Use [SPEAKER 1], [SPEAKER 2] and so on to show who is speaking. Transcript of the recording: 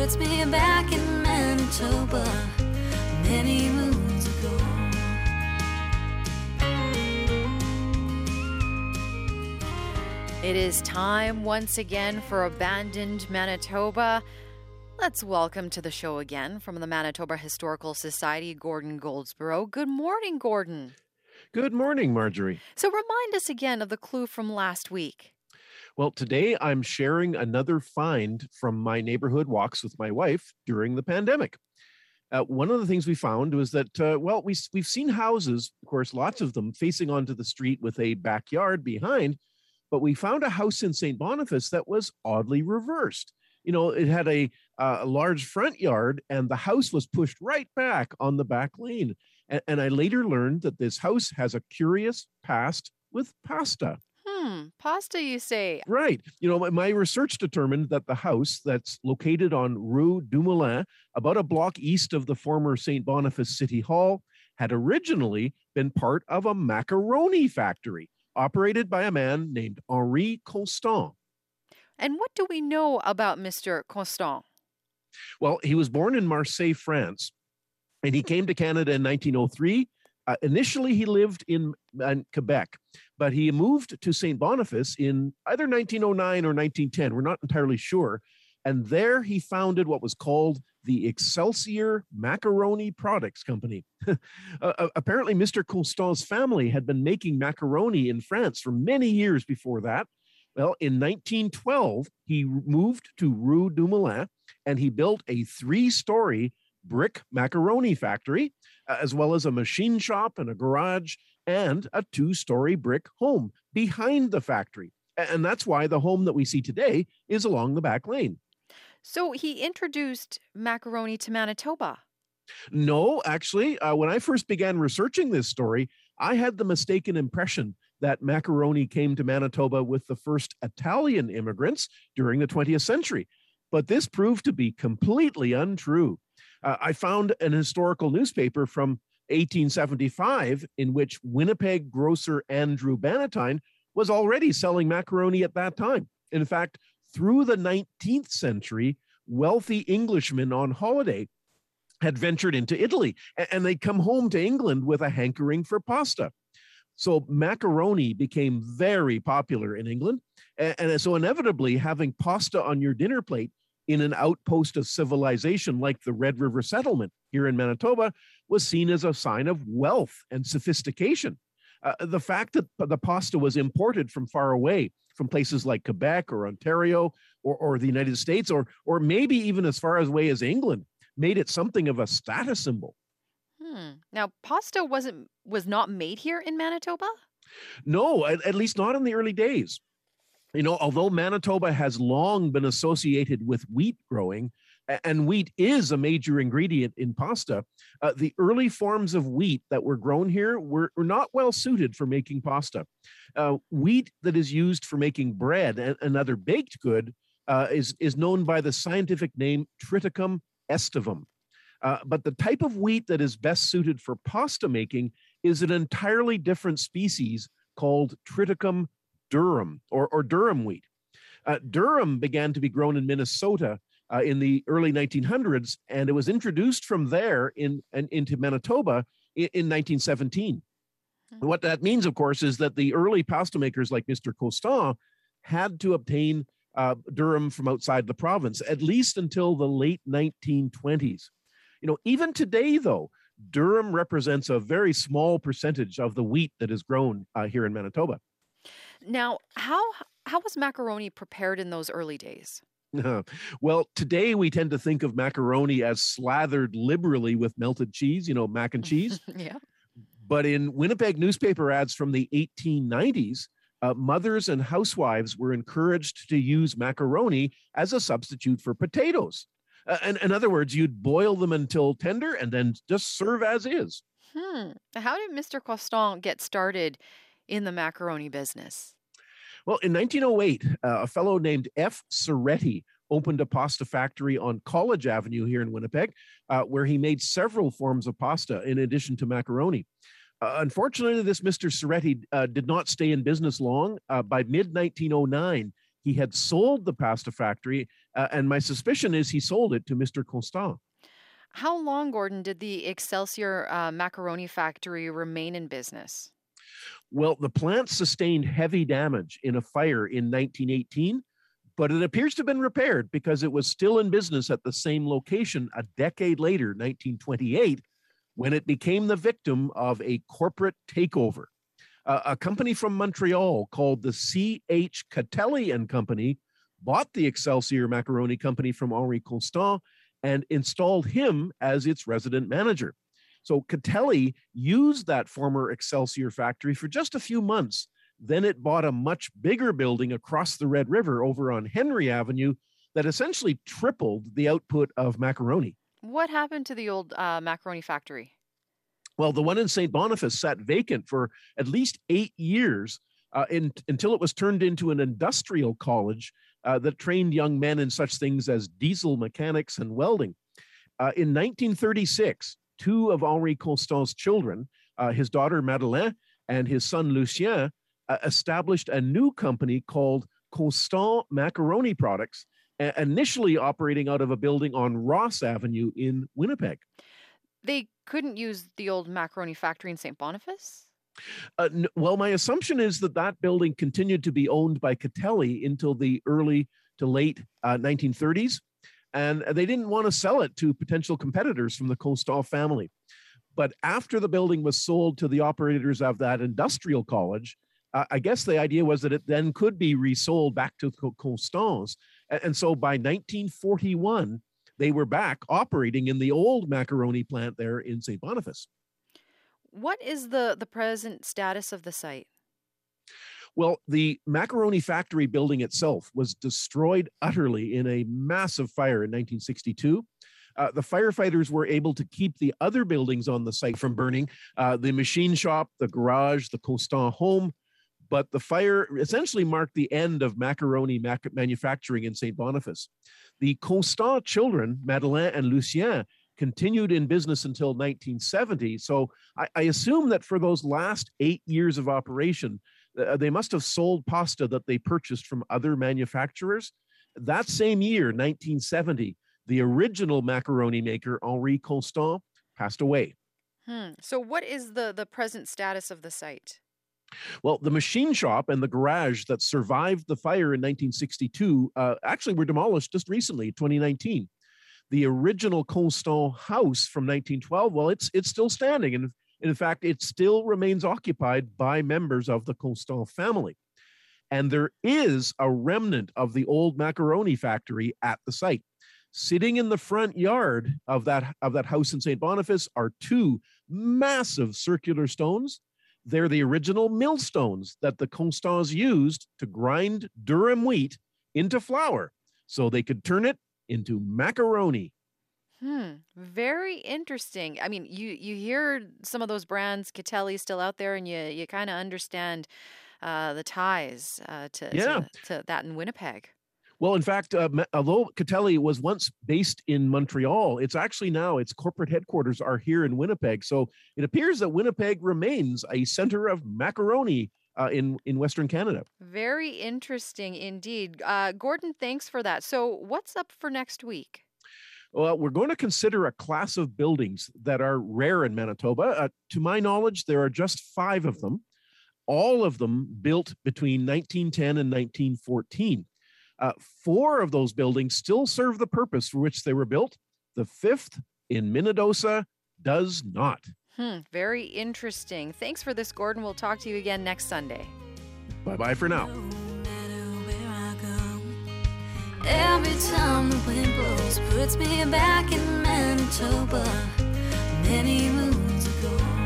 [SPEAKER 1] puts me back in Manitoba many moons ago.
[SPEAKER 2] It is time once again for Abandoned Manitoba. Let's welcome to the show again from the Manitoba Historical Society, Gordon Goldsborough. Good morning, Gordon.
[SPEAKER 3] Good morning, Marjorie.
[SPEAKER 2] So remind us again of the clue from last week.
[SPEAKER 3] Well, today I'm sharing another find from my neighborhood walks with my wife during the pandemic. One of the things we found was that, we've seen houses, of course, lots of them facing onto the street with a backyard behind, but we found a house in St. Boniface that was oddly reversed. You know, it had a large front yard and the house was pushed right back on the back lane. And I later learned that this house has a curious past with pasta.
[SPEAKER 2] Pasta, you say?
[SPEAKER 3] Right. You know, my research determined that the house that's located on Rue Dumoulin, about a block east of the former St. Boniface City Hall, had originally been part of a macaroni factory operated by a man named Henri Constant.
[SPEAKER 2] And what do we know about Mr. Constant?
[SPEAKER 3] Well, he was born in Marseille, France, and he came to Canada in 1903. Initially, he lived in Quebec, but he moved to St. Boniface in either 1909 or 1910. We're not entirely sure. And there he founded what was called the Excelsior Macaroni Products Company. Apparently, Mr. Constant's family had been making macaroni in France for many years before that. Well, in 1912, he moved to Rue Dumoulin, and he built a 3-story brick macaroni factory, as well as a machine shop and a garage, and a 2-story brick home behind the factory. And that's why the home that we see today is along the back lane.
[SPEAKER 2] So he introduced macaroni to Manitoba.
[SPEAKER 3] No, actually, when I first began researching this story, I had the mistaken impression that macaroni came to Manitoba with the first Italian immigrants during the 20th century. But this proved to be completely untrue. I found an historical newspaper from 1875 in which Winnipeg grocer Andrew Bannatyne was already selling macaroni at that time. In fact, through the 19th century, wealthy Englishmen on holiday had ventured into Italy, and they'd come home to England with a hankering for pasta. So macaroni became very popular in England. And so inevitably, having pasta on your dinner plate in an outpost of civilization like the Red River Settlement here in Manitoba was seen as a sign of wealth and sophistication. The fact that the pasta was imported from far away, from places like Quebec or Ontario or the United States, or maybe even as far away as England, made it something of a status symbol.
[SPEAKER 2] Now, pasta was not made here in Manitoba?
[SPEAKER 3] No, at least not in the early days. You know, although Manitoba has long been associated with wheat growing, and wheat is a major ingredient in pasta, the early forms of wheat that were grown here were not well suited for making pasta. Wheat that is used for making bread and another baked good is known by the scientific name Triticum aestivum. But the type of wheat that is best suited for pasta making is an entirely different species called Triticum durum, or Durham wheat. Durum began to be grown in Minnesota in the early 1900s, and it was introduced from there into Manitoba in 1917. What that means, of course, is that the early pasta makers like Mr. Constant had to obtain durum from outside the province, at least until the late 1920s. You know, even today, though, durum represents a very small percentage of the wheat that is grown here in Manitoba.
[SPEAKER 2] Now, how was macaroni prepared in those early days?
[SPEAKER 3] Well, today we tend to think of macaroni as slathered liberally with melted cheese, you know, mac and cheese.
[SPEAKER 2] Yeah.
[SPEAKER 3] But in Winnipeg newspaper ads from the 1890s, mothers and housewives were encouraged to use macaroni as a substitute for potatoes. In other words, you'd boil them until tender and then just serve as is.
[SPEAKER 2] How did Mr. Constant get started in the macaroni business?
[SPEAKER 3] Well, in 1908, a fellow named F. Soretti opened a pasta factory on College Avenue here in Winnipeg, where he made several forms of pasta in addition to macaroni. Unfortunately, this Mr. Soretti did not stay in business long. By mid-1909, he had sold the pasta factory And my suspicion is he sold it to Mr. Constant.
[SPEAKER 2] How long, Gordon, did the Excelsior macaroni factory remain in business?
[SPEAKER 3] Well, the plant sustained heavy damage in a fire in 1918, but it appears to have been repaired because it was still in business at the same location a decade later, 1928, when it became the victim of a corporate takeover. A company from Montreal called the C.H. Catelli and Company bought the Excelsior Macaroni Company from Henri Constant and installed him as its resident manager. So Catelli used that former Excelsior factory for just a few months. Then it bought a much bigger building across the Red River over on Henry Avenue that essentially tripled the output of macaroni.
[SPEAKER 2] What happened to the old macaroni factory?
[SPEAKER 3] Well, the one in St. Boniface sat vacant for at least 8 years until it was turned into an industrial college that trained young men in such things as diesel mechanics and welding. In 1936, two of Henri Constant's children, his daughter Madeleine and his son Lucien, established a new company called Constant Macaroni Products, initially operating out of a building on Ross Avenue in Winnipeg.
[SPEAKER 2] They couldn't use the old macaroni factory in St. Boniface?
[SPEAKER 3] Well, my assumption is that that building continued to be owned by Catelli until the early to late 1930s, and they didn't want to sell it to potential competitors from the Constant family. But after the building was sold to the operators of that industrial college, I guess the idea was that it then could be resold back to Constant's. And so by 1941, they were back operating in the old macaroni plant there in St. Boniface.
[SPEAKER 2] What is the present status of the site?
[SPEAKER 3] Well, the macaroni factory building itself was destroyed utterly in a massive fire in 1962. The firefighters were able to keep the other buildings on the site from burning, the machine shop, the garage, the Constant home. But the fire essentially marked the end of macaroni manufacturing in St. Boniface. The Constant children, Madeleine and Lucien, continued in business until 1970. So I assume that for those last 8 years of operation, they must have sold pasta that they purchased from other manufacturers. That same year, 1970, the original macaroni maker, Henri Constant, passed away.
[SPEAKER 2] So what is the present status of the site?
[SPEAKER 3] Well, the machine shop and the garage that survived the fire in 1962 actually were demolished just recently, 2019. The original Constant house from 1912, well, it's still standing. And in fact, it still remains occupied by members of the Constant family. And there is a remnant of the old macaroni factory at the site. Sitting in the front yard of that house in St. Boniface are two massive circular stones. They're the original millstones that the Constants used to grind durum wheat into flour so they could turn it into macaroni.
[SPEAKER 2] Very interesting. I mean, you hear some of those brands, Catelli, still out there, and you kind of understand the ties to that in Winnipeg.
[SPEAKER 3] Well, in fact, although Catelli was once based in Montreal, it's actually now its corporate headquarters are here in Winnipeg. So it appears that Winnipeg remains a center of macaroni in Western Canada.
[SPEAKER 2] Very interesting indeed. Gordon, thanks for that. So what's up for next week?
[SPEAKER 3] Well, we're going to consider a class of buildings that are rare in Manitoba. To my knowledge, there are just 5 of them, all of them built between 1910 and 1914. 4 of those buildings still serve the purpose for which they were built. The 5th in Minnedosa does not.
[SPEAKER 2] Very interesting. Thanks for this, Gordon. We'll talk to you again next Sunday.
[SPEAKER 3] Bye-bye for now.
[SPEAKER 1] No matter where I go, every time the wind blows, puts me back in Manitoba many moons ago.